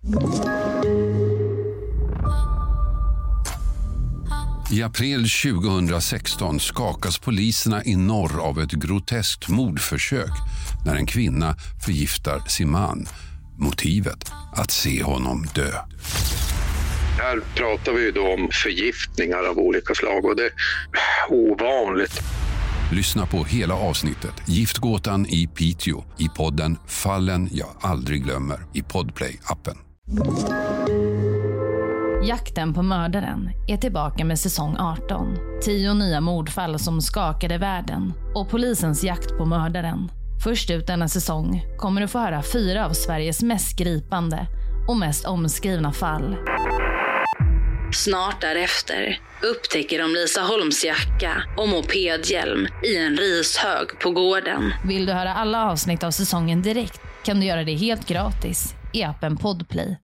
I april 2016 skakas poliserna i norr av ett groteskt mordförsök när en kvinna förgiftar sin man. Motivet att se honom dö. Här pratar vi då om förgiftningar av olika slag och det är ovanligt. Lyssna på hela avsnittet Giftgåtan i Piteå i podden Fallen jag aldrig glömmer i Podplay-appen. Jakten på mördaren är tillbaka med säsong 18. 10 nya mordfall som skakade världen och polisens jakt på mördaren. Först ut denna säsong kommer du få höra 4 av Sveriges mest gripande och mest omskrivna fall. Snart därefter upptäcker de Lisa Holms jacka och mopedhjälm i en rishög på gården. Vill du höra alla avsnitt av säsongen direkt kan du göra det helt gratis i appen Podplay.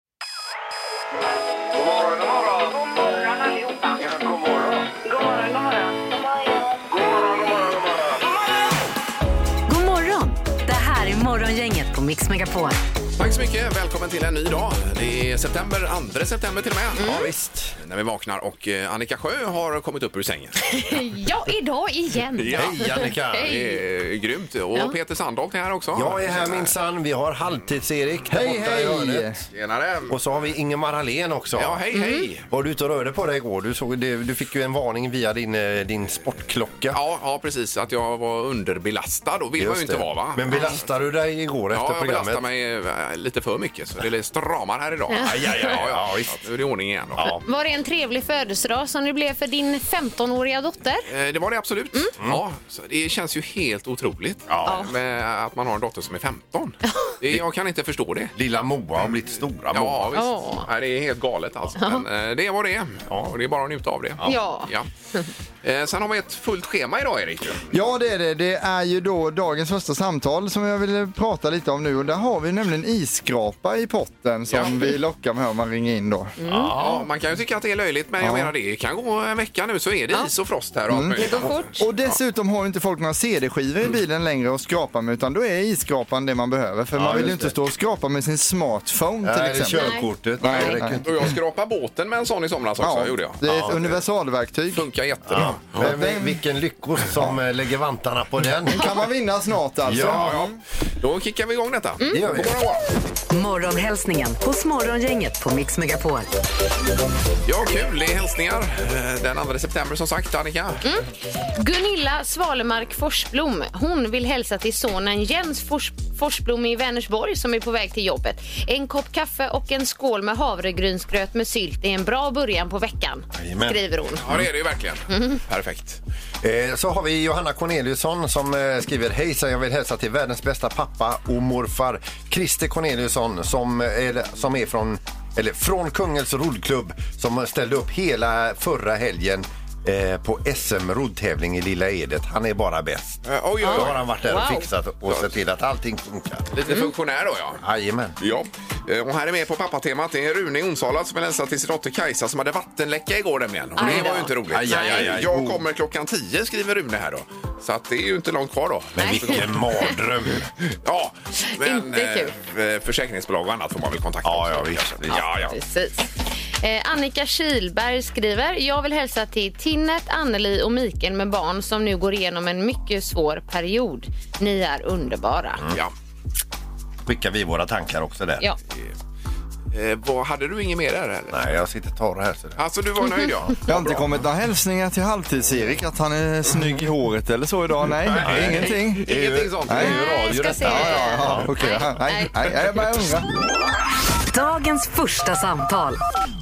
God morgon. Det här är Morgongänget på Mix Megapol. Tack så mycket. Välkommen till en ny dag. Det är september, 2 september till och med. Ja, visst. När vi vaknar och Annika Sjö har kommit upp ur sängen. Ja, idag igen. Ja. Hej Annika. Det är grymt. Och Peter Sandholt är här också. Jag är här minsann. Vi har halvtids-Erik. Hej. Tjenare. Och så har vi Ingemar Hallén också. Ja, hej. Var du ute och rörde på dig igår? Du fick ju en varning via din sportklocka. Ja, precis. Att jag var underbelastad. Och vill man ju inte vara, va? Men belastade du dig igår efter programmet? Ja, jag belastade mig lite för mycket. Så det är stramar här idag. Ja, visst. Nu är det ordning igen då. Ja. Var det en trevlig födelsedag som det blev för din 15-åriga dotter? Det var det absolut. Ja, så det känns ju helt otroligt med att man har en dotter som är 15. Jag kan inte förstå det. Lilla Moa har blivit stora Moa. Ja, visst. Nej, det är helt galet alltså. Men det var det. Och det är bara att njuta av det. Ja. Sen har vi ett fullt schema idag, Erik. Ja, det är det. Det är ju då dagens första samtal som jag vill prata lite om nu. Och där har vi nämligen isskrapa i potten som vi lockar med om man ringer in då. Ja, man kan ju tycka att det är löjligt, men jag menar det kan gå en vecka nu så är det is och frost här och allt möjligt. Det går fort. Och dessutom har ju inte folk några CD-skivor i bilen längre att skrapa med, utan då är isskrapan det man behöver. För man vill ju inte stå och skrapa med sin smartphone till exempel. Körkortet. Nej. Och jag skrapade båten med en sån i somras också, gjorde jag. Det är ett universalverktyg. Funkar jättebra. Men vilken lyckos som lägger vantarna på den. Kan man vinna snart alltså. Ja. Då kickar vi igång detta. Det gör vi. Morgonhälsningen hos Morgongänget på Mix Megapol. Ja, kul. Det är hälsningar. Den 2 september som sagt, Annika. Gunilla Svalemark Forsblom, hon vill hälsa till sonen Jens Forsblom i Vänersborg som är på väg till jobbet. En kopp kaffe och en skål med havregrynsgröt med sylt är en bra början på veckan, skriver hon. Ja, det är det ju verkligen. Perfekt. Så har vi Johanna Corneliusson som skriver: hej, så jag vill hälsa till världens bästa pappa och morfar Christer Corneliusson som är från Kungälvs roddklubb som ställde upp hela förra helgen på SM-roddtävling i Lilla Edet. Han är bara bäst. Oj. Då har han varit där och fixat och sett till att allting funkar. Lite funktionär då, ja. Jajamän. Ja. Och här är med på pappatemat. Det är Rune i Onsala som vill hälsa till sin dotter Kajsa som hade vattenläcka igår nämligen. Och det var ju inte roligt. Jag kommer klockan 10, skriver Rune här då. Så att det är ju inte långt kvar då. Men vilken mardröm. Ja, men inte kul. Försäkringsbolag och annat får man väl kontakta. Ja, visst. Ja. Precis. Annika Kilberg skriver: jag vill hälsa till Tinnet, Anneli och Mikael med barn som nu går igenom en mycket svår period. Ni är underbara. Ja. Skickar vi våra tankar också där. Ja. Hade du inget mer där eller? Nej, jag sitter torr här. Så det. Alltså du var nöjd, ja. Jag har inte kommit några hälsningar till halvtids-Erik att han är snygg i håret eller så idag. Nej. Ingenting. Ingenting sånt. Nej, det är ju radio detta. Ja, okej. Nej, jag bara undrar. Dagens första samtal.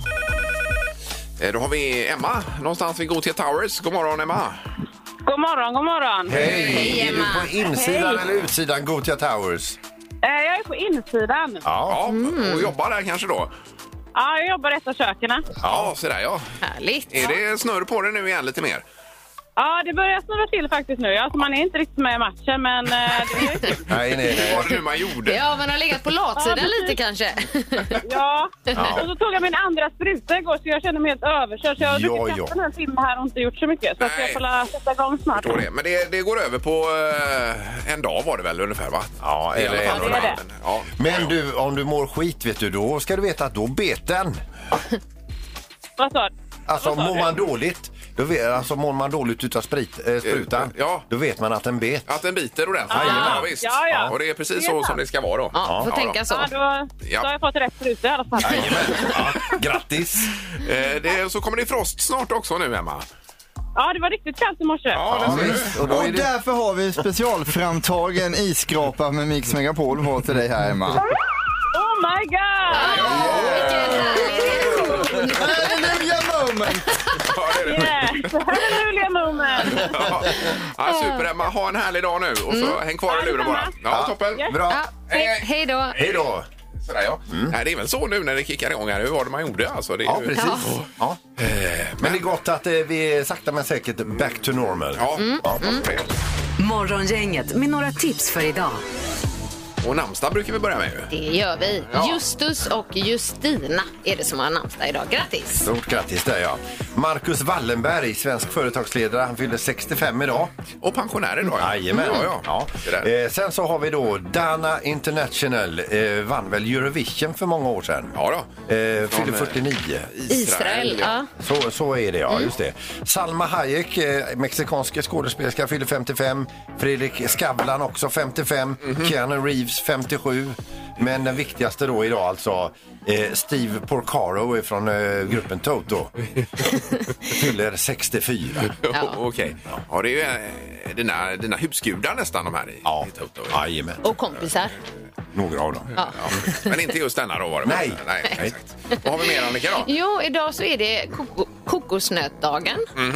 Då har vi Emma någonstans vid Gothia Towers. God morgon, Emma. God morgon. Hej, är du på insidan eller utsidan Gothia Towers? Jag är på insidan. Ja, och jobbar där kanske då? Ja, jag jobbar i ett av köken. Ja, så där ja. Härligt. Är det snurr på det nu igen lite mer? Ja, det börjar snurra till faktiskt nu. Alltså, man är inte riktigt med i matchen, men det är kul. Nej. Vad var det nu man gjorde? Ja, man har legat på latsidan lite kanske. Ja, och så tog jag min andra spruta igår så jag känner mig helt överkörd. Så jag har druckit kaffe en timme här och inte gjort så mycket. Så att jag får sätta igång snart. Men det går över på en dag var det väl ungefär, va? Ja, eller det är det. Ja. Men du, om du mår skit, vet du, då ska du veta att då bet den. Vad sa du? Alltså, mår man dåligt... mår man dåligt utav sprutan, då vet man att den bet. Att den biter ordentligt. Ja, visst. Ja. Och det är precis så som det ska vara då. Ja, får tänka så. Ja, då har jag fått rätt spruta i alla fall. Grattis! Så kommer det frost snart också nu, Emma. Ja, det var riktigt kallt i morse. Ja, Och därför har vi specialframtagen isskrapa med Mix Megapol på till dig här, Emma. Oh my god! Vilken härlig reaktion. Hallelujah moment! Yes, hallelujah moment! Super, Emma. Ha en härlig dag nu. Och så häng kvar i luren bara. Ja, toppen. Yes. Bra. Hej då. Hej då! Sådär, ja. Nej, det är väl så nu när det kickar igång här. Hur var det man gjorde? Alltså, det är Ja, ju... precis. Ja. Men det är gott att vi är sakta men säkert back to normal. Ja. Morgongänget med några tips för idag. Och namnsdag brukar vi börja med ju. Det gör vi. Ja. Justus och Justina är det som har namnsdag idag. Grattis! Stort grattis där, ja. Marcus Wallenberg, svensk företagsledare, han fyller 65 idag. Och pensionärer då. Jajamän. Ja. Det där. Sen så har vi då Dana International, vann väl Eurovision för många år sedan. Ja då. Fyller 49. Israel, ja. Så är det, ja, just det. Salma Hayek, mexikanska skådespelerska, fyller 55. Fredrik Skavlan också 55. Keanu Reeves 57. Men den viktigaste då idag alltså Steve Porcaro från gruppen Toto. Fyller 64. Okej. Ja, det är ju dina husgudar nästan de här i Toto. Jajamän. Och kompisar. Några av dem. Ja. Men inte just denna då var det. Nej. Exakt. Vad har vi mer, Annika, då? Jo, idag så är det kokosnötdagen.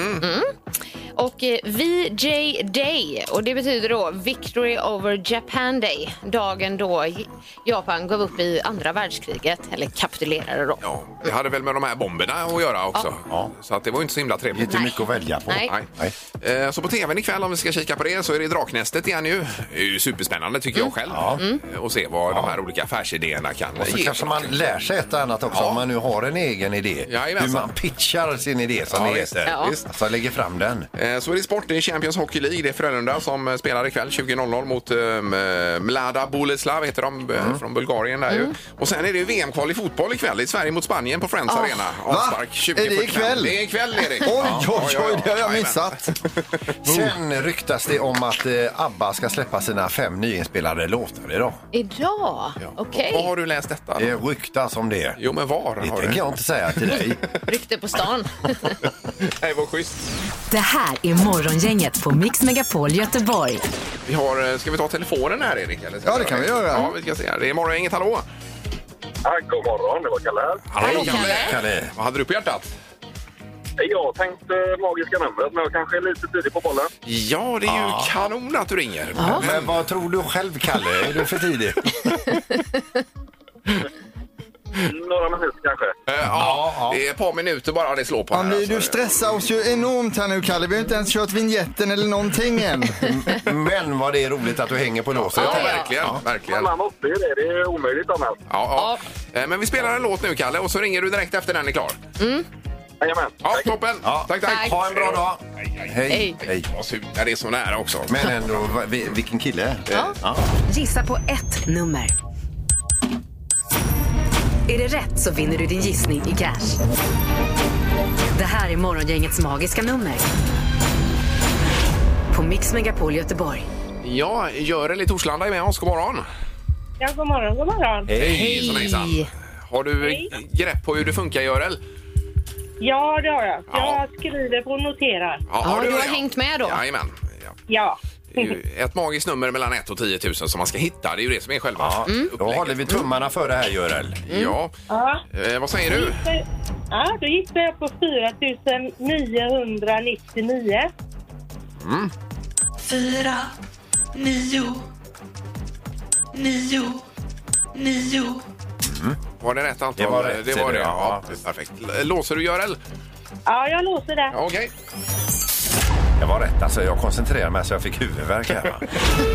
Och VJ Day, och det betyder då Victory over Japan Day. Dagen då Japan gav upp i andra världskriget, eller kapitulerade då. Ja, det hade väl med de här bomberna att göra också. Ja. Så att det var inte så himla trevligt. Inte mycket att välja på. Nej. Så på tvn ikväll, om vi ska kika på det, så är det Draknästet igen ju. Det är ju superspännande tycker jag själv. Och se vad de här olika affärsidéerna kan Och så ge. kanske man lär sig ett annat också om man nu har en egen idé. Jajamensan. Hur man pitchar sin idé som det heter. Ja. Alltså lägger fram den. Så är det sport, det är Champions Hockey League. Det är Frölunda som spelar ikväll 20.00 mot Mlada Boleslav heter de från Bulgarien där ju. Och sen är det VM-kval i fotboll ikväll. Det är Sverige mot Spanien på Friends Arena. Avspark 20:45. Är det ikväll? Det är ikväll, Erik. Oj, det har jag missat. Sen ryktas det om att ABBA ska släppa sina 5 nyinspelade låtar idag. Idag? Okej. Var har du läst detta? Det ryktas om det. Jo, men var Det har tänker du? jag inte säga till dig. Rykte på stan. Nej, vad schysst. Det här är Morgongänget på Mix Megapol Göteborg. Vi har, ska vi ta telefonen här, Erik? Eller Ja, det kan vi göra. Ja, vi ska se här. Det är Morgongänget, hallå? God morgon, det var Kalle här. Hallå, Kalle. Vad hade du på hjärtat? Jag tänkte magiska numret, men jag kanske är lite tidig på bollen. Ja, det är ju kanon att du ringer. Men vad tror du själv, Kalle? Är du för tidig? Några minuter kanske. Det är ett par minuter bara det slår på här. Du stressar oss ju enormt här nu, Kalle. Vi har inte ens kört vignetten eller någonting än. Men vad det är roligt att du hänger på låset. Ja, verkligen. verkligen. Man måste ju det, det är omöjligt annars. Ja. Men vi spelar en låt nu, Kalle, och så ringer du direkt efter den är klar. Jajamän. Ja, toppen. Tack. Ha en bra dag. Hej. Vad sur. Ja, det är så nära också. Men ändå, vilken kille. Ja. Gissa på ett nummer. Är det rätt så vinner du din gissning i cash. Det här är Morgongängets magiska nummer. På Mix Megapol Göteborg. Ja, Görel i Torslanda är med oss. God morgon. Ja, god morgon. Hej. Har du grepp på hur det funkar, Görel? Ja, det har jag. Jag skriver på och noterar. Ja, du har hängt med då. Jajamän. Ja. Det är ju ett magiskt nummer mellan 1 och 10 000 som man ska hitta. Det är ju det som är själva Då håller vi tummarna för det här, Görel. Ja. Vad säger du? Ja, då gissar jag på 4999. 4, 9, 9, 9. Var det rätt antal? Det var rätt, det var det. ja. Perfekt. Låser du, Görel? Ja, jag låser det. Ja, okej. Det var rätt, alltså jag koncentrerade mig så jag fick huvudvärk här. Va?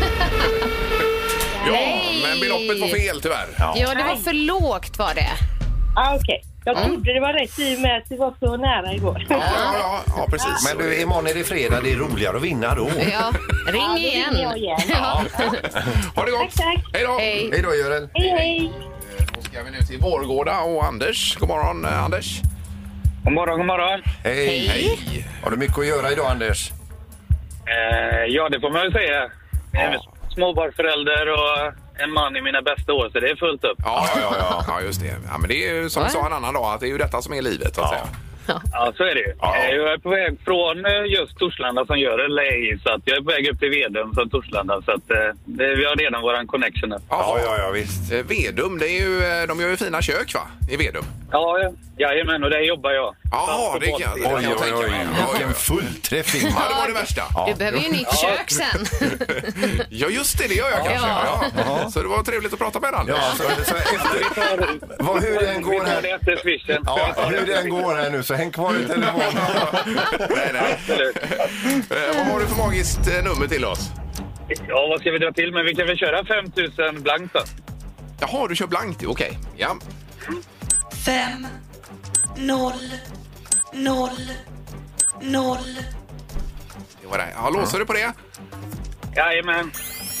Ja, men beloppet var fel tyvärr. Ja, det var för lågt var det. Okej. Jag trodde det var rätt i och med att det var så nära igår. Ja, precis. Men du, imorgon är det fredag, det är roligare att vinna då. Ja, ring igen. Ja. Ha det gott. Tack. Hej då. Hej då, Görel. Hej. Då ska vi nu till Vårgårda och Anders. God morgon, Anders. God morgon, god morgon. Hej. Har du mycket att göra idag, Anders? Ja, det får man väl säga. Jag är småbarnsförälder och en man i mina bästa år, så det är fullt upp. Ja, just det. Ja, men det är ju som vi sa en annan dag, att det är ju detta som är livet, så att säga. Ja, så är det ju. Ja. Jag är på väg från just Torslanda som gör LA, så att jag är på väg upp till Vedum från Torslanda, så att vi har redan våran connection. Ja, visst. Vedum, det är ju, de gör ju fina kök, va? I Vedum. Ja, jajamän, och där jobbar jag. Ja, det kan jag tänka mig. Vilken fullträff. Ja, det var det värsta. Du behöver ju nytt kök sen. Ja, just det gör jag kanske. Ja. Så det var trevligt att prata med den. Ja, så efter... hur den går här... hur den går här nu, så häng kvar i telefonen. Nej. Vad har du för magiskt nummer till oss? Ja, vad ska vi dra till? Men vi kan väl köra 5000 blankt då. Jaha, du kör blankt. Okej. Ja. 5 0 0 0. Det var det. Ja, låser du på det? Jajamän.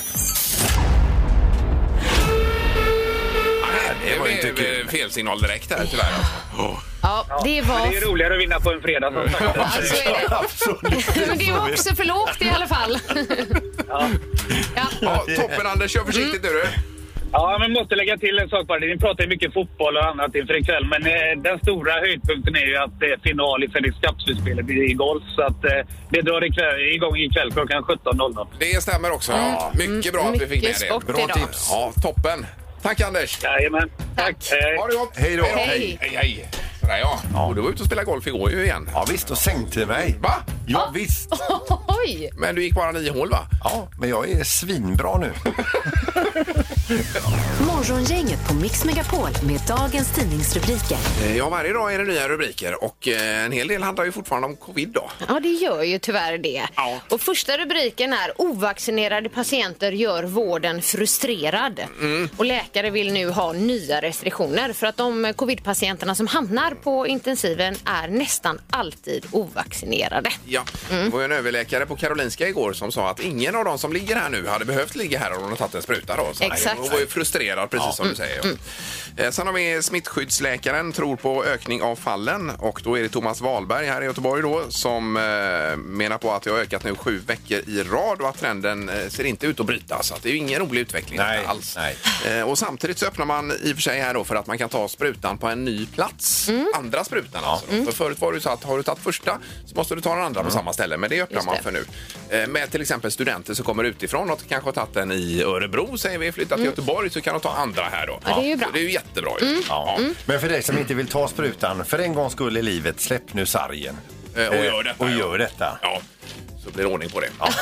Det var inte kul. Fel signal direkt här, tyvärr. Ja, det var... Men det är roligare att vinna på en fredag som sagt. Ja, så är det. Absolut. Men det var också för lågt i alla fall. Ja, toppen, Anders. Kör försiktigt nu. Ja, men måste lägga till en sak bara. Ni pratar ju mycket fotboll och annat inför ikväll, men den stora höjdpunkten är ju att det är final i Fenix Cup-slutspelet i golf, så att det drar igång ikväll klockan 17.00. Det stämmer också. Ja. Mycket bra att vi fick med det. Bra tips. Ja, toppen. Tack, Anders. Jajamän. Tack. Ha det gott. Hej då. Hej. Sådär, ja. Och du var ute och spelade golf igår ju igen. Ja, visst, och sänkte mig. Va? Ja, visst. Oj! Men du gick bara 9 hål, va? Ja, men jag är svinbra nu. Morgongänget på Mix Megapol med dagens tidningsrubriker. Ja, varje dag är det nya rubriker och en hel del handlar ju fortfarande om covid då. Ja, det gör ju tyvärr det. Ja. Och första rubriken är: ovaccinerade patienter gör vården frustrerad. Och läkare vill nu ha nya restriktioner för att de covidpatienterna som hamnar på intensiven är nästan alltid ovaccinerade. Ja, det var ju en överläkare på Karolinska igår som sa att ingen av dem som ligger här nu hade behövt ligga här om de tagit en spruta då. Så exakt. hon var ju frustrerad, precis som du säger. Sen har vi smittskyddsläkaren tror på ökning av fallen och då är det Thomas Wahlberg här i Göteborg då som menar på att det har ökat nu 7 veckor i rad och att trenden ser inte ut att bryta, så att det är ju ingen rolig utveckling alls. Nej. Och samtidigt så öppnar man i och för sig här då för att man kan ta sprutan på en ny plats. Andra sprutan alltså. För förut var det så att har du tagit första så måste du ta den andra på samma ställe, men det öppnar man för nu. Med till exempel studenter som kommer utifrån och kanske har tagit den i Örebro, säger vi, flyttat till Göteborg, så kan de ta andra här då. Ja, det är ju bra. Så det är ju jättebra. Men för dig som inte vill ta sprutan, för en gång skull i livet, släpp nu sargen. Och gör detta. Ja. Så blir det ordning på det. Ja.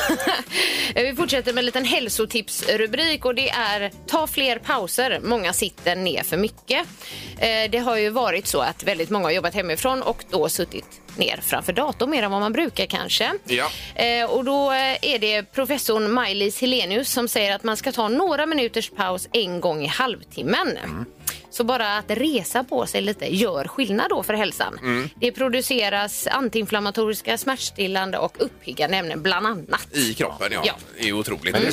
Vi fortsätter med en liten hälsotipsrubrik och det är: ta fler pauser. Många sitter ner för mycket. Det har ju varit så att väldigt många har jobbat hemifrån och då suttit ner framför datorn mer än vad man brukar kanske. Ja. Och då är det professorn Maj-Lis Helenius som säger att man ska ta några minuters paus en gång i halvtimmen. Så bara att resa på sig lite gör skillnad då för hälsan. Det produceras antiinflammatoriska, smärtstillande och uppiggande ämnen bland annat. I kroppen, ja. Det är ju otroligt. Men det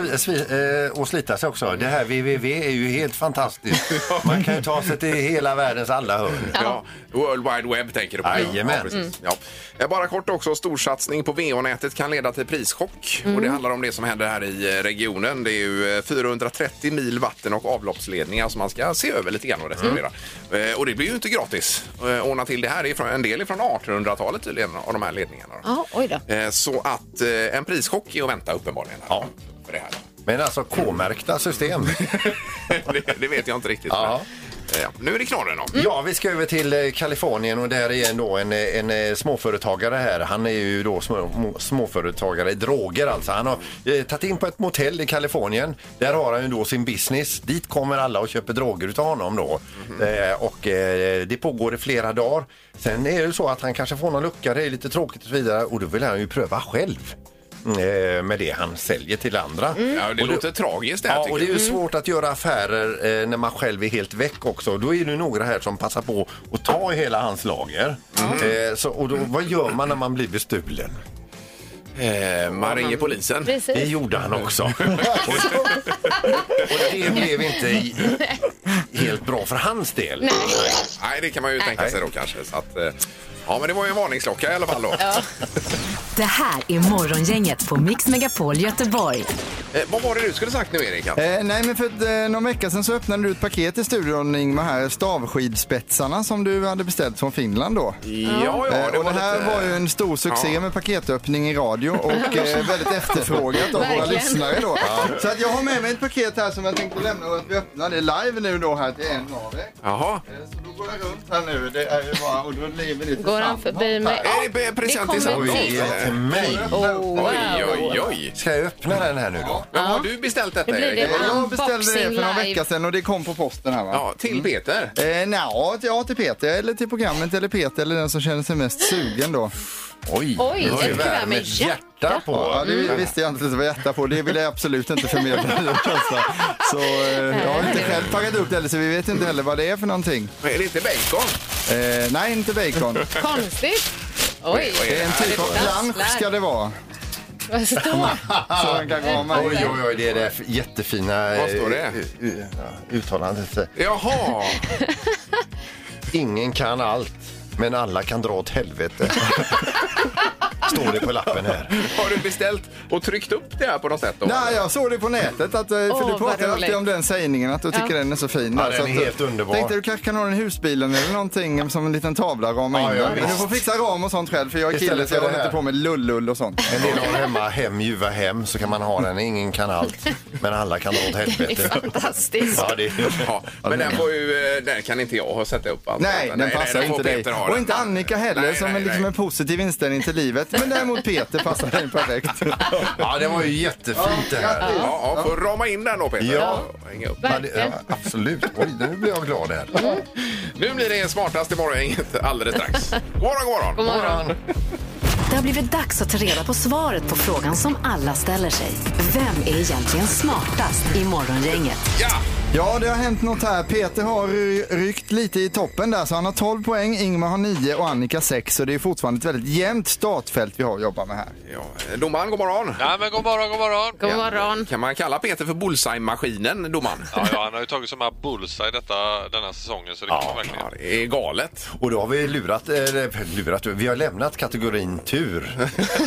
slår att slita sig också. Det här www är ju helt fantastiskt. Man kan ju ta sig till hela världens alla hörn. Ja. World Wide Web tänker du på. Jajamän. Ja, bara kort också, storsatsning på VH-nätet kan leda till prischock. Och det handlar om det som händer här i regionen. Det är ju 430 mil vatten- och avloppsledningar som man ska se över lite grann och restaurera. Och det blir ju inte gratis. Ordna till det här är en del från 1800-talet tydligen av de här ledningarna. Ja, oj då. Så att en prischock är att vänta uppenbarligen här, för det här. Men alltså K-märkta system. det vet jag inte riktigt. Nu är det knorren då. Ja, vi ska över till Kalifornien och där är ändå en småföretagare här. Han är ju då småföretagare i droger alltså. Han har tagit in på ett motell i Kalifornien. Där har han ju då sin business. Dit kommer alla och köper droger utav honom då. Och det pågår i flera dagar. Sen är det så att han kanske får någon lucka, det är lite tråkigt och så vidare. Och då vill han ju pröva själv. Med det han säljer till andra. Ja, det låter tragiskt det här, och det är ju svårt att göra affärer när man själv är helt väck också. Då är det några här som passar på att ta i hela hans lager. Och då, vad gör man när man blir bestulen? Man ringer polisen. Precis. Det gjorde han också. och det blev inte helt bra för hans del. Nej, det kan man ju tänka sig då kanske. Så att, ja, men det var ju en varningsklocka i alla fall då. Ja. Det här är Morgongänget på Mix Megapol Göteborg. Vad var det du skulle sagt nu, Erik? Nej, men för någon vecka sedan så öppnade du ett paket i studion, Ingmar, här. Stavskidspetsarna som du hade beställt från Finland då. Ja, det och det här var ju en stor succé med paketöppning i radio och väldigt efterfrågat av våra lyssnare då. Så att jag har med mig ett paket här som jag tänkte lämna och att vi öppnar det live nu då här till en av er. Jaha. Så då går jag runt här nu. Det är ju bara, och då lever det Går han förbi mig? Är det present till mig? Oj. Ska jag öppna den här nu då? Men har du beställt detta, Erik? Jag beställde det för några veckor sedan och det kom på posten här, va? Ja, till Peter? Till Peter eller till programmet eller Peter eller den som känner sig mest sugen då. Oj, det är där med hjärta på. Ja, det visste jag inte att det var hjärta på. Det vill jag absolut inte förmedla. Så jag har inte själv tagit upp det heller, så vi vet inte heller vad det är för någonting. Är det inte bacon? Nej, inte bacon. Konstigt. Oj. Det är en typ av plansch ska det vara. Vad står Så den kan komma. Oj, det är det jättefina Vad står det? Uttalandet. Jaha. Ingen kan allt, men alla kan dra åt helvete. Står det på lappen här. Har du beställt och tryckt upp det här på något sätt då? Nej, jag såg det på nätet. För du pratar alltid om den sägningen att du tycker den är så fin. Ja, den är helt underbar. Tänkte du kanske kan ha den i husbilen eller någonting som en liten tavla rama in. Ja, men du får fixa ram och sånt själv, för jag är kille så jag håller inte på med lull och sånt. En del har hemma, ljuva hem, så kan man ha den. Ingen kan allt, men alla kan dra åt helvete. fantastiskt. Men den kan inte jag sätta upp. Alltså. Nej, den passar inte dig. Och inte Annika heller, som är liksom en positiv inställning till livet. Men däremot Peter passar dig perfekt. Ja, det var ju jättefint det här. Ja, får rama in den då, Peter. Ja, hänga upp. Absolut. Oj, nu blir jag glad här. Nu blir det smartaste morgongänget alldeles strax. God morgon. Det har blivit dags att ta reda på svaret på frågan som alla ställer sig. Vem är egentligen smartast i Morgongänget? Ja, det har hänt något här. Peter har ryckt lite i toppen där, så han har 12 poäng, Ingmar har 9 och Annika 6. Så det är fortfarande ett väldigt jämnt startfält vi har att jobba med här. Ja, domaren, god morgon. Ja, men god morgon. God morgon. Kan man kalla Peter för bullseye-maskinen, domaren? Ja, han har ju tagit så många bullseye denna säsongen, så det kan man verkligen. Ja, det är galet. Och då har vi lurat, vi har lämnat kategorin tur.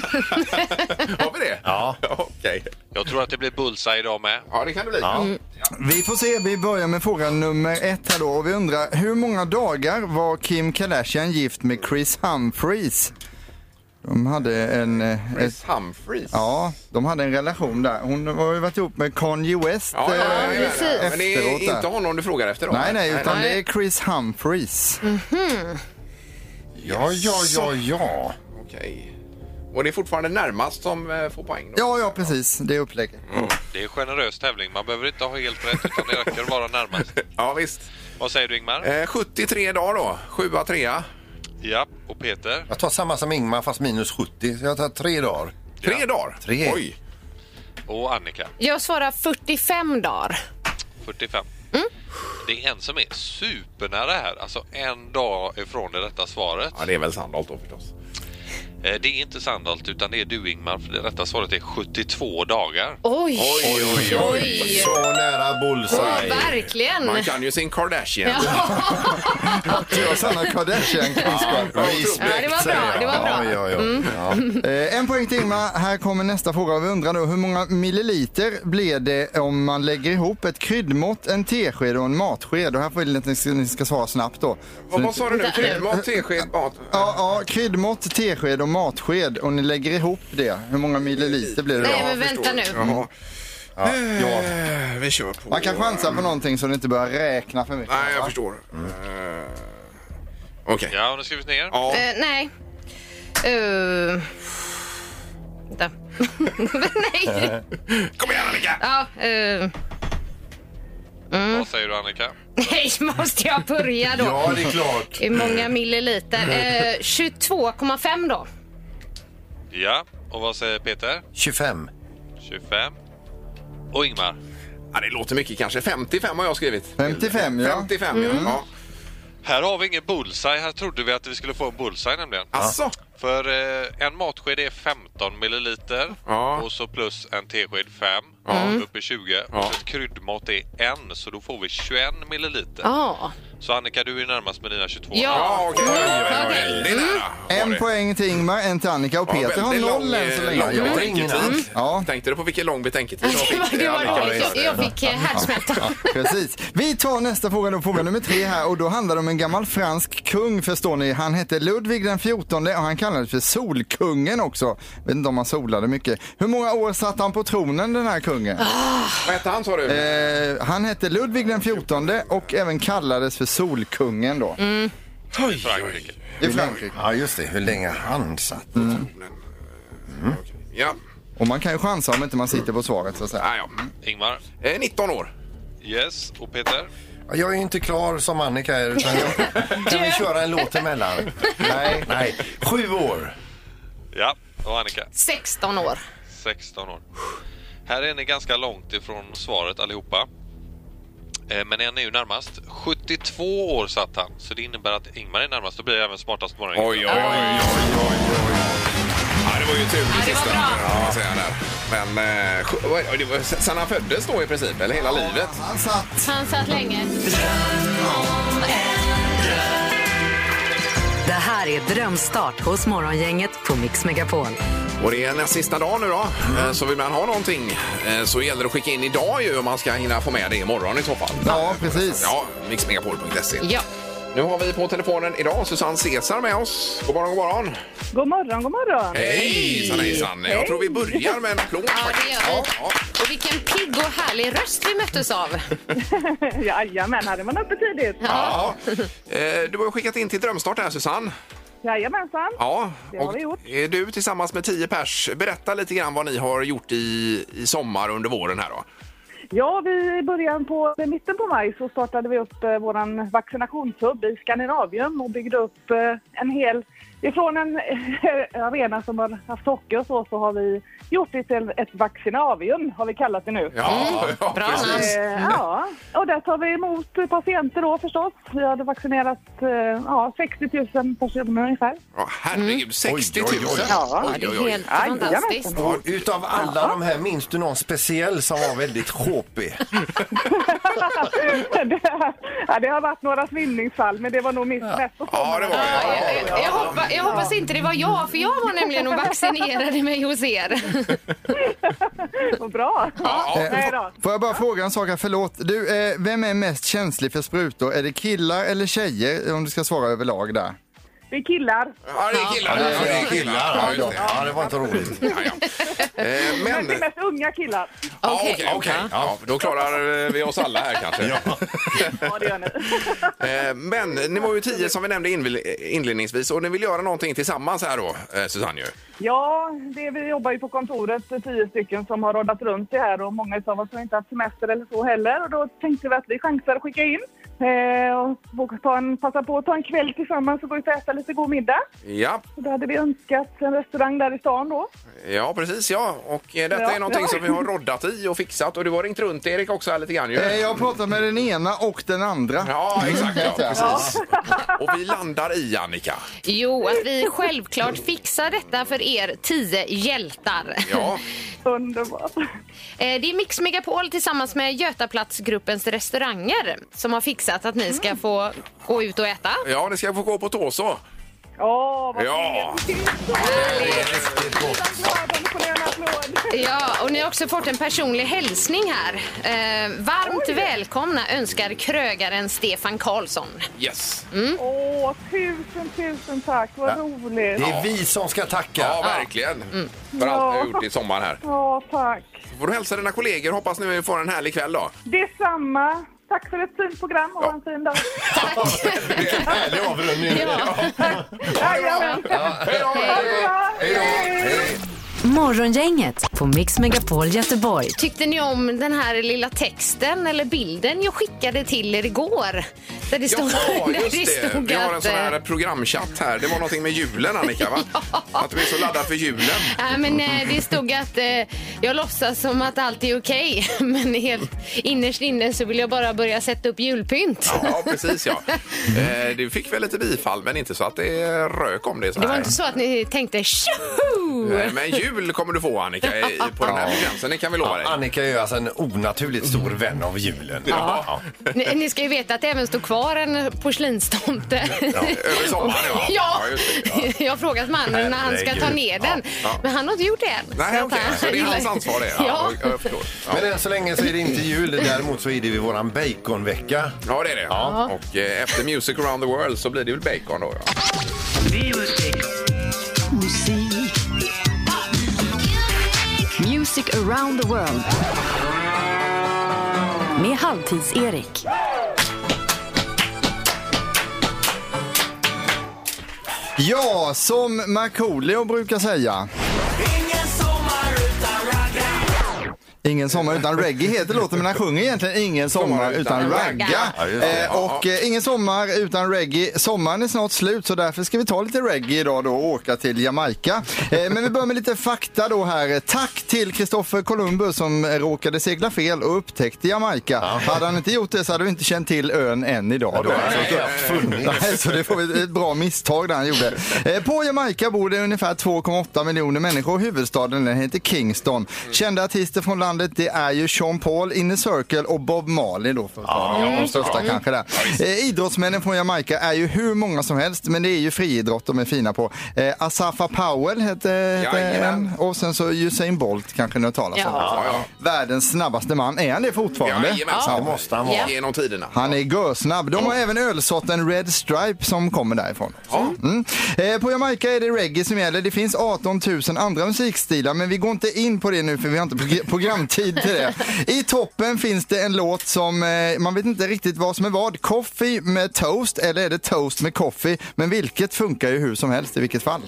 Har vi det? Ja. Okej. Jag tror att det blir bullseye idag med. Ja, det kan det bli. Vi får se, vi börjar med fråga nummer 1 här då. Och vi undrar, hur många dagar var Kim Kardashian gift med Chris Humphries? De hade en... Chris Humphries? Ja, de hade en relation där. Hon har ju varit ihop med Kanye West precis. Men det är inte honom du frågar efter då? Nej, utan det är Chris Humphries. Ja. Okej. Och det är fortfarande närmast som får poäng då? Ja, precis. Det är upplägget. Det är en generös tävling. Man behöver inte ha helt rätt, utan det räcker att vara närmast. Ja, visst. Vad säger du, Ingmar? 73 dagar då. 7-3. Ja, och Peter? Jag tar samma som Ingmar fast minus 70. Så jag tar 3 dagar. 3 dagar? 3. Oj. Och Annika? Jag svarar 45 dagar. 45. Det är en som är supernära här. Alltså en dag ifrån det rätta svaret. Ja, det är väl Sandholt då förstås. Det är inte Sandholt, utan det är du, Ingmar, för det rätta svaret är 72 dagar. Oj. Så nära bullseye. Verkligen. Man kan ju sin Kardashian. Sanna Kardashian-kunskap. Det var bra. En poäng till Ingmar. Här kommer nästa fråga. Vi undrar då, hur många milliliter blir det om man lägger ihop ett kryddmått, en tesked och en matsked? Och här får vi att ni ska svara snabbt då. Vad sa du nu? Kryddmått, tesked, mat? Ja, kryddmått, tesked och matsked. Och ni lägger ihop det. Hur många milliliter blir det då? Nej, men vänta nu. Vi kör på. Man kan chansa på någonting så det inte börjar räkna för mycket. Nej, jag förstår. Okej. Ja, har du skrivit ner? Ja. Nej. Vänta. Nej. Kom igen, Annika! Ja, Vad säger du, Annika? nej, måste jag börja då? Ja, det är klart. Hur många milliliter? 22,5 då. Ja, och vad säger Peter? 25. 25. Och Ingmar? Ja, det låter mycket kanske. 55 har jag skrivit. 55, ja. 55, ja. Här har vi ingen bullseye. Här trodde vi att vi skulle få en bullseye nämligen. Asså? För en matsked är 15 milliliter. Ja. Och så plus en tesked 5. Upp i 20. Och så ett kryddmått är 1. Så då får vi 21 milliliter. Ja. Så Annika, du är närmast med dina 22. Ja, okej. Det är nära. En poäng till Ingmar, en till Annika och Peter har 0 än så länge. Jag har ingen tid. Ja, Tänkte du på vilken lång betänketid Det var roligt. Jag fick härdsmälta. precis. Vi tar nästa fråga då, fråga nummer 3 här. Och då handlar det om en gammal fransk kung, förstår ni. Han hette Ludvig den 14 och han kallades för Solkungen också. Vet inte om han solade mycket. Hur många år satt han på tronen, den här kungen? Vad hette han, sa du? Han hette Ludvig den 14 och även kallades för Solkungen då. Frankrike. I Frankrike. Ja, just det. Hur länge han satt. Ja. Och man kan ju chansa om inte man sitter på svaret så att säga. Ja. Ingmar? 19 år. Yes. Och Peter? Jag är inte klar som Annika är, utan jag kan vi köra en låt emellan. Nej. 7 år. Ja. Och Annika? 16 år. 16 år. Här är ni ganska långt ifrån svaret allihopa. Men en är ju närmast. 72 år satt han. Så det innebär att Ingmar är närmast. Då blir det även smartast morgon. Oj. Ja, det var ju tur det sista. Ja, säger han där. Men det var sen han föddes då i princip, eller hela livet. Han satt länge. Det här är Drömstart hos Morgongänget på Mix Megapol. Och det är näst sista dag nu då. Så vill man ha någonting så gäller det att skicka in idag ju om man ska hinna få med det imorgon i så fall. Ja, precis. Ja, mixmegapol.se. Ja. Nu har vi på telefonen idag Susanne Cesar med oss. God morgon, god morgon. God morgon, god morgon. Hejsan. Jag tror vi börjar med en applåd. Ja, det gör vi. Och vilken pigg och härlig röst vi möttes av. Jajamän, hade man uppe tidigt. Ja. Du har skickat in till Drömstart här, Susanne. Jajamensan. Ja, det har vi gjort. Är du tillsammans med 10 pers. Berätta lite grann vad ni har gjort i sommar under våren här då. Ja, i mitten på maj så startade vi upp våran vaccinationshub i Skandinavien och byggde upp en hel... Ifrån en arena som har haft hockey och så har vi gjort det till ett vaccinavium, har vi kallat det nu. Ja, precis. Ja, och där tar vi emot patienter då förstås. Vi hade vaccinerat 60 000 personer ungefär. Ja, herregud, 60 000? Ja, det är helt fantastiskt. Ja, utav alla de här, minns du någon speciell som var väldigt sjåpig? Det har varit några svimningsfall, men det var nog mest på Ja, det var det. Jag hoppas inte det var jag, för jag var nämligen och vaccinerade mig hos er. Vad bra. Nej då. Får jag bara fråga en sak här, förlåt. Du, vem är mest känslig för sprutor? Är det killar eller tjejer, om du ska svara överlag där? Det är killar. Ja, det är killar. Ja, det var inte roligt. Men det är mest unga killar. Okej. Ja, då klarar vi oss alla här kanske. Ja, det gör ni. Men ni var ju 10 som vi nämnde inledningsvis och ni vill göra någonting tillsammans här då, Susanne. Ja, vi jobbar ju på kontoret 10 stycken som har roddat runt det här och många av oss har inte haft semester eller så heller och då tänkte vi att vi chansar att skicka in och passa på att ta en kväll tillsammans och gå ut och äta lite god middag. Ja. Och då hade vi önskat en restaurang där i stan då. Ja, precis, ja. Och detta är någonting som vi har roddat i och fixat och du har ringt runt Erik också här lite grann ju. Jag har pratat med den ena och den andra. Ja, exakt, ja, precis. Och vi landar i, Annika. Jo, att vi självklart fixar detta för er 10 hjältar. Ja. Underbart. Det är Mix Megapol tillsammans med Götaplatsgruppens restauranger som har fixat att ni ska få gå ut och äta. Ja, ni ska få gå på Tåså. Ja, vad ja. trevligt. applåd. Ja, och ni har också fått en personlig hälsning här. Varmt välkomna önskar krögaren Stefan Karlsson. Yes. Åh, tusen tack. Vad roligt. Det är vi som ska tacka. Ja, verkligen. För allt ni har gjort i sommar här. Ja, tack. Får du hälsa dina kollegor. Hoppas ni får en härlig kväll då. Detsamma. Tack för ett fint program och en fin dag. Vilken härlig avrundning. Jajamän. Hej då! Hej då! Morgongänget på Mix Megapol Göteborg. Tyckte ni om den här lilla texten eller bilden jag skickade till er igår? Där det stod, Jaha, där just det. Vi har en sån här att, programchatt här. Det var någonting med julen, Annika, va? Att vi är så laddade för julen. men det stod att jag låtsas som att allt är okej. Men helt innerst inne så vill jag bara börja sätta upp julpynt. Ja, precis, ja. Du fick väl lite bifall, men inte så att det rök om det så här. Det var inte så att ni tänkte tjo! Men jul kommer du få, Annika, på den här frekvensen. Det kan vi lova dig. Annika är ju alltså en onaturligt stor vän av julen. Ja. Ni ska ju veta att det även står kvar en porslinstomte. Över sommaren, ja. Just det. Jag har frågat mannen när han ska ta ner den. Men han har inte gjort det än. Nej, okej. Så det är hans ansvar det. Ja. Jag förstår. Ja. Men än så länge så är det inte jul. Däremot så är det våran baconvecka. Ja, det är det. Ja. Och efter Music around the world så blir det väl bacon då. Ja. Music around the world. Med Halvtids-Erik. Ja, som Markoolio brukar säga. Ingen sommar utan reggae heter låten, men han sjunger egentligen ingen sommar utan ragga. Och ingen sommar utan reggae. Sommaren är snart slut, så därför ska vi ta lite reggae idag då och åka till Jamaica. Men vi börjar med lite fakta då här. Tack till Christopher Columbus som råkade segla fel och upptäckte Jamaica. Hade han inte gjort det så hade vi inte känt till ön än idag då. Så det får vi ett bra misstag där han gjorde. På Jamaica bor det ungefär 2,8 miljoner människor. Huvudstaden den heter Kingston. Kända artister från landet det är ju Sean Paul, In the Circle och Bob Marley då för att ta de största kanske där. Idrottsmännen från Jamaica är ju hur många som helst, men det är ju friidrott de är fina på. Asafa Powell heter en, och sen så Usain Bolt kanske ni har talat om. Världens snabbaste man, är han det fortfarande? Ja, måste han vara. Genom tiderna. Han är görsnabb. De har även ölsorten Red Stripe som kommer därifrån. På Jamaica är det reggae som gäller. Det finns 18 000 andra musikstilar, men vi går inte in på det nu för vi har inte programtid till det. I toppen finns det en låt som man vet inte riktigt vad som är vad. Coffee med toast eller är det toast med coffee? Men vilket funkar ju hur som helst i vilket fall.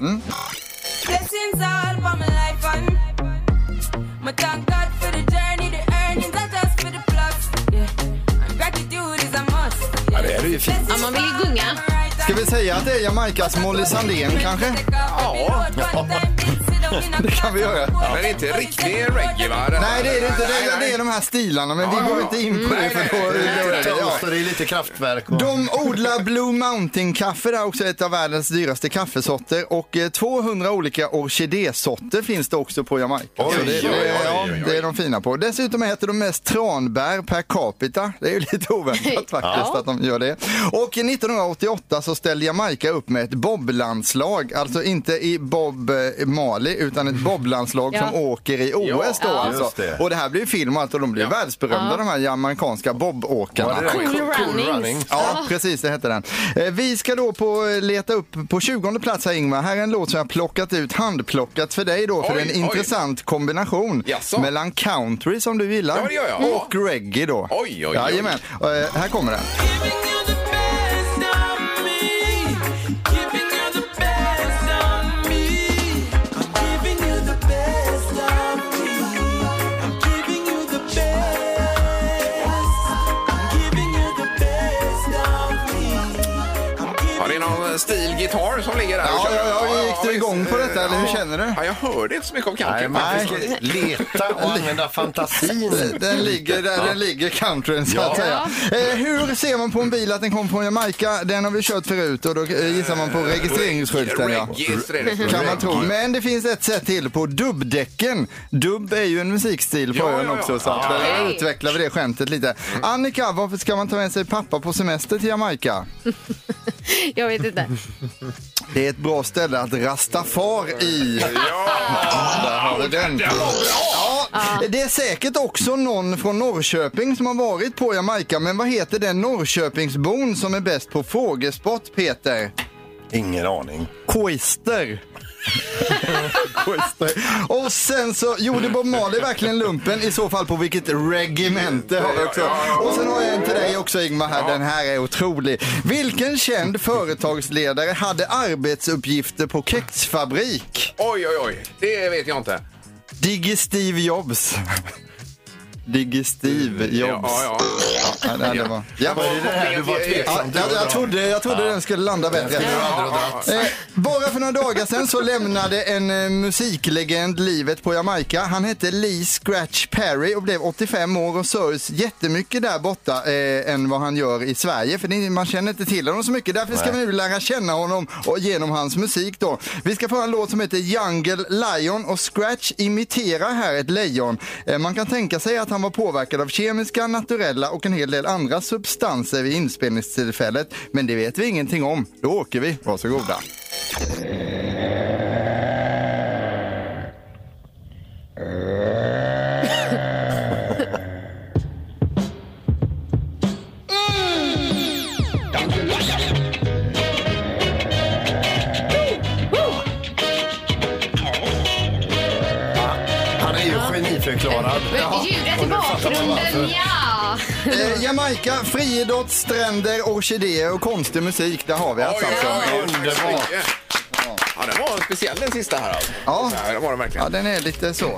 Ja, det är ju fint. Ja, man vill ju gunga. Ska vi säga att det är Jamaicas Molly Sandén kanske? Ja. Det kan vi göra. Men inte riktig reggae, va? Nej, det är det inte. Det är de här stilarna, men vi går inte in på det för det är lite kraftverk. De odlar Blue Mountain-kaffe, det är också ett av världens dyraste kaffesorter, och 200 olika orkidésorter finns det också på Jamaica. Det är de fina på. Dessutom äter de mest tranbär per capita. Det är ju lite oväntat faktiskt att de gör det. Och 1988 så ställde Jamaica upp med ett boblandslag, alltså inte i Bob Marley utan ett boblandslag som åker i OS då alltså. Och det här blir film och allt och de blir världsberömda de här jamaicanska bobåkarna. Cool Runnings. Ja, precis, det heter den. Vi ska då leta upp på 20:e plats här, Ingmar. Här är en låt som jag har plockat ut, handplockat för dig då, för det är en intressant kombination mellan country som du gillar och reggae då. Jajamän. Här kommer den. Det är någon stilgitarr som ligger där. Gick du igång på detta eller hur känner du? Ja, jag hörde inte så mycket om country. Nej, man ska leta och använda fantasin. Den ligger där den ligger, countryn så att säga. Hur ser man på en bil att den kommer från Jamaica? Den har vi kört förut och då gissar man på registreringsskylten. Kan man tro. Men det finns ett sätt till på dubbdäcken. Dubb är ju en musikstil på ön också, så där utvecklar vi det skämtet lite. Annika, varför ska man ta med sig pappa på semester till Jamaica? Jag vet inte. Det är ett bra ställe att rasta far i. Där har vi den. Ja, det är säkert också någon från Norrköping som har varit på Jamaica. Men vad heter den Norrköpingsbon som är bäst på frågesport, Peter? Ingen aning. Koister. Och sen så gjorde Bob Marley verkligen lumpen, i så fall på vilket regemente har vi också. Och sen har jag en till dig också, Ingmar, här. Den här är otrolig. Vilken känd företagsledare hade arbetsuppgifter på kexfabrik? Oj, det vet jag inte. Diggy Steve Jobs. Diggy Steve Jobs. Det var. Jag trodde den skulle landa bättre. Bara för några dagar sedan så lämnade en musiklegend livet på Jamaica. Han hette Lee Scratch Perry och blev 85 år och sörjs jättemycket där borta än vad han gör i Sverige. För man känner inte till honom så mycket. Därför ska vi nu lära känna honom och genom hans musik då. Vi ska få en låt som heter Jungle Lion, och Scratch imiterar här ett lejon. Man kan tänka sig att han var påverkad av kemiska, naturella och en hel del andra substanser vid inspelningstillfället. Men det vet vi ingenting om. Då åker vi. Varsågoda. Förklarad. Ljudet i bakgrunden, ja. Jamaica, friidrott, stränder, orkidéer och konstig musik. Där har vi alltså. Underbart. Ja, den var speciell den sista här. Alltså. Ja, det var den verkligen. Ja, den är lite så.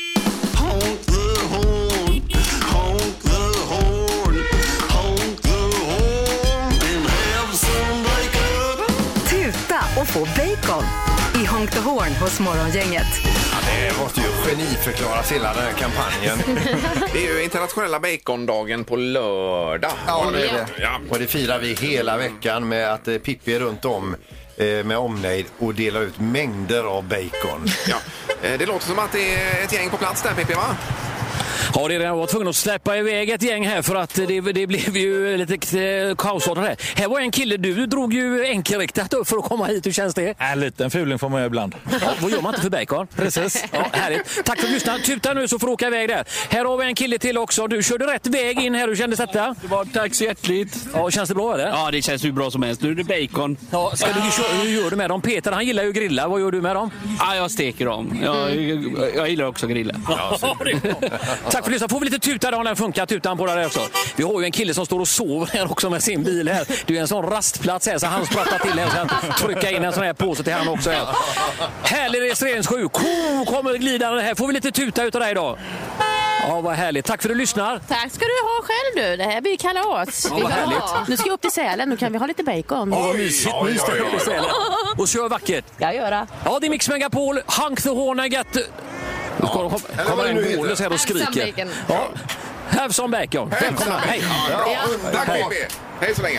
Tuta och få bacon i Honk the Horn hos Morgongänget. Det måste ju geniförklaras hela den här kampanjen. Det är ju internationella bacondagen på lördag. Ja, det är det. Ja. Och det firar vi hela veckan med att Pippi är runt om med omnejd och delar ut mängder av bacon. Ja. Det låter som att det är ett gäng på plats där, Pippi, va? Ja, det var tvungen att släppa iväg ett gäng här för att det blev ju lite kaosartat här. Här var en kille, du drog ju enkelriktat upp för att komma hit. Hur känns det? En liten fuling får man göra ibland. Ja, vad gör man inte för bacon? Precis. Ja, härligt. Tack för att du lyssnade. Tuta nu så får du åka iväg där. Här har vi en kille till också. Du körde rätt väg in här. Hur kändes detta? Tack så hjärtligt. Ja, känns det bra eller? Ja, det känns ju bra som helst. Nu är det bacon. Ja, hur gör du med dem? Peter, han gillar ju att grilla. Vad gör du med dem? Ja, jag steker dem. Jag gillar också att grilla. Ja, tack för att lyssna. Får vi lite tuta då, den funkar tutan på där också. Vi har ju en kille som står och sover här också med sin bil här. Det är en sån rastplats här så han sprattar till här och sen trycka in en sån här påse till han också här. Härlig registreringssju. Kommer glidande här. Får vi lite tuta utav dig då? Ja, vad härligt. Tack för att du lyssnar. Tack ska du ha själv du. Det här blir kalas. Ja, vad härligt. Nu ska jag upp till Sälen. Nu kan vi ha lite bacon. Vad mysigt. Upp i Sälen. Och kör vackert. Jag gör det. Ja, det är Mix Megapol. Honk the Horn and get... Nu kommer en målis här och skriker. Ja. Have some bacon. Välkomna. Hej. Tack, Pippi. Hej så länge.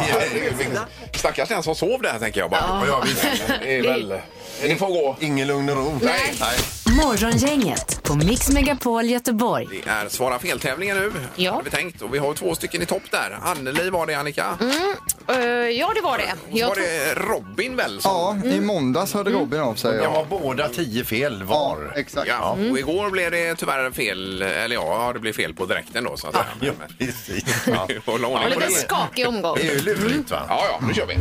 Stackars den som sov där, tänker jag bara. Ja, visst. Det är väl... Det får gå. Ingen lugn och ro. Nej. Morgongänget på Mix Megapol Göteborg. Det är svara fel-tävlingen nu. Ja. Har vi tänkt. Och vi har 2 stycken i topp där. Anneli var det, Annika. Ja, det var det. Var det Robin väl? Ja, i måndags hörde Robin av sig. Jag har båda 10 fel var. Ja, exakt. Ja, och igår blev det tyvärr fel. Eller ja, det blev fel på direkten då. Så att Ja, precis. hålla ordning på Lite det. skakig omgång. Det är ju lurigt, va? Ja, nu kör vi.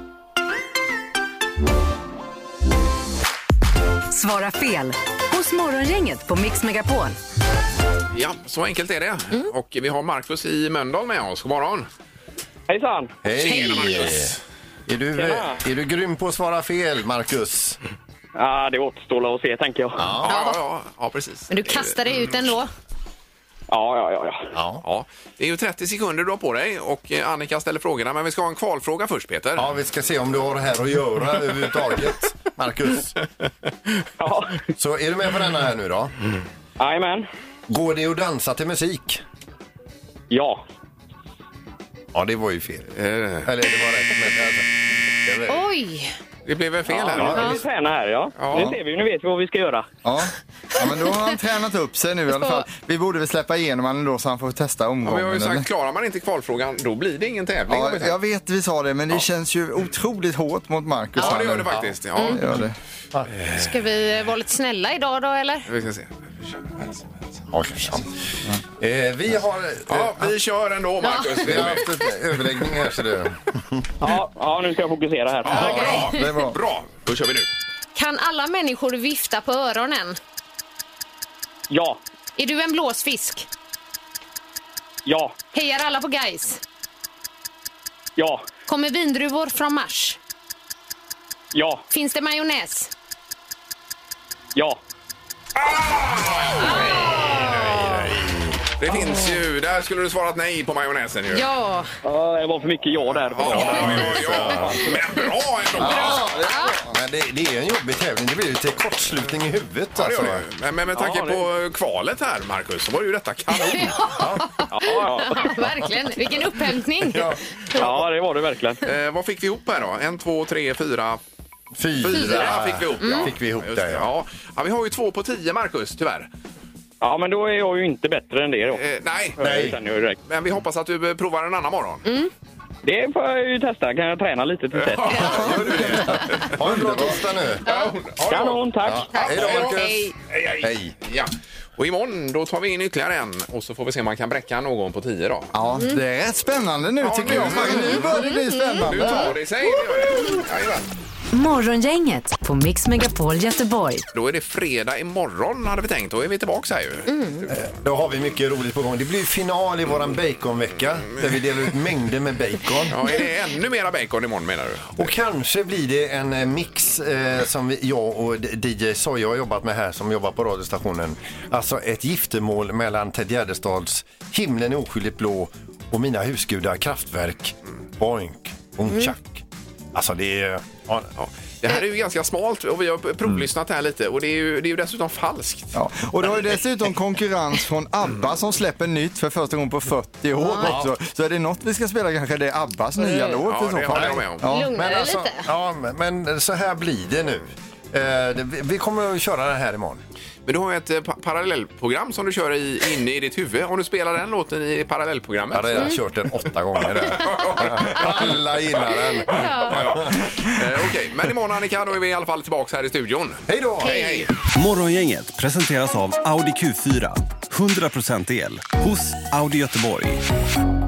Svara fel hos Morgongänget på Mix Megapol. Ja, så enkelt är det. Och vi har Marcus i Mölndal med oss. God morgon. Hejsan. Hej! Marcus. Är du grym på att svara fel, Marcus? Ja, det återstår att se, tänker jag. Ja, precis. Men du kastade ut den då? Ja. Det är ju 30 sekunder du har på dig och Annika ställer frågorna, men vi ska ha en kvalfråga först, Peter. Ja, vi ska se om du har det här att göra överhuvudtaget, Marcus. Ja. Så är du med på denna här nu då? Jajamän. Går det att dansa till musik? Ja. Ja, det var ju fel. Eller det var rätt. Men Oj! Det blev väl fel här? Ja, vi tränar här, ja. Nu ser vi, nu vet vi vad vi ska göra. Ja, men då har han tränat upp sig nu i alla fall. Vi borde väl släppa igenom honom då så han får testa omgången. Vi har ju sagt, klarar man inte kvalfrågan, då blir det ingen tävling. Ja, jag vet vi sa det, men det känns ju otroligt hårt mot Marcus. Ja, det gör det faktiskt. Ja. Det gör det. Ska vi vara lite snälla idag då, eller? Vi ska se. Vi har... vi kör ändå, Marcus. Vi har haft en överläggning här, så det... Ja, nu ska jag fokusera här. Ja, det var bra. Då kör vi nu. Kan alla människor vifta på öronen? Ja. Är du en blåsfisk? Ja. Hejar alla på Gais? Ja. Kommer vindruvor från Mars? Ja. Finns det majonnäs? Ja. Det finns ju, där skulle du svarat nej på majonnäsen ju. Ja. Det var för mycket ja där. Men bra ändå. Men det är en jobbig tävling. Det blir ju till kortslutning i huvudet. Ja, alltså. men med tanke på kvalet här, Marcus, så var ju detta kanon. Ja, verkligen. Vilken upphämtning. Ja, det var det verkligen. Vad fick vi ihop här då? 1, 2, 3, 4... 4 fick vi ihop. Fick vi ihop där, ja. Vi har ju 2 på 10, Marcus, tyvärr. Ja, men då är jag ju inte bättre än det då. Nej. Men vi hoppas att du provar en annan morgon. Det får jag ju testa. Kan jag träna lite till dess? Gör du det? Ha en bra torsdag nu. Kanon, tack. Hej då, Marcus. Hej. Ja. Och imorgon då tar vi in ytterligare en och så får vi se om man kan bräcka någon på 10 då. Ja, det är rätt spännande nu tycker jag. Nu börjar det bli spännande. Nu tar det sig. Jajamän. Morgongänget på Mix Megapol Göteborg. Då är det fredag imorgon hade vi tänkt. Då är vi tillbaka här ju. Då har vi mycket roligt på gång. Det blir final i våran baconvecka där vi delar ut mängder med bacon. Ja, är det ännu mera bacon imorgon menar du? Och kanske blir det en mix som jag och DJ Soja har jobbat med här som jobbar på radiostationen. Alltså ett giftermål mellan Ted Gärdestads Himlen är oskyldigt blå och mina husgudar Kraftwerk. Boink, bonkchack. Alltså det är... Ja. Det här är ju ganska smalt och vi har provlyssnat här lite och det är ju dessutom falskt. Ja. Och det har ju dessutom konkurrens från ABBA som släpper nytt för första gången på 40 år också. Så är det något vi ska spela kanske det är ABBAs nya låt i så fall. Det håller jag med om. Lugna dig lite. Ja, men så här blir det nu. Vi kommer att köra det här imorgon. Men du har ju ett parallellprogram som du kör inne i ditt huvud. Om du spelar den låten i parallellprogrammet. Jag har redan kört den 8 gånger där. Alla gillar den. Okej, men imorgon Annika, då är vi i alla fall tillbaka här i studion. Hej då! Hej. Morgongänget presenteras av Audi Q4. 100% el hos Audi Göteborg.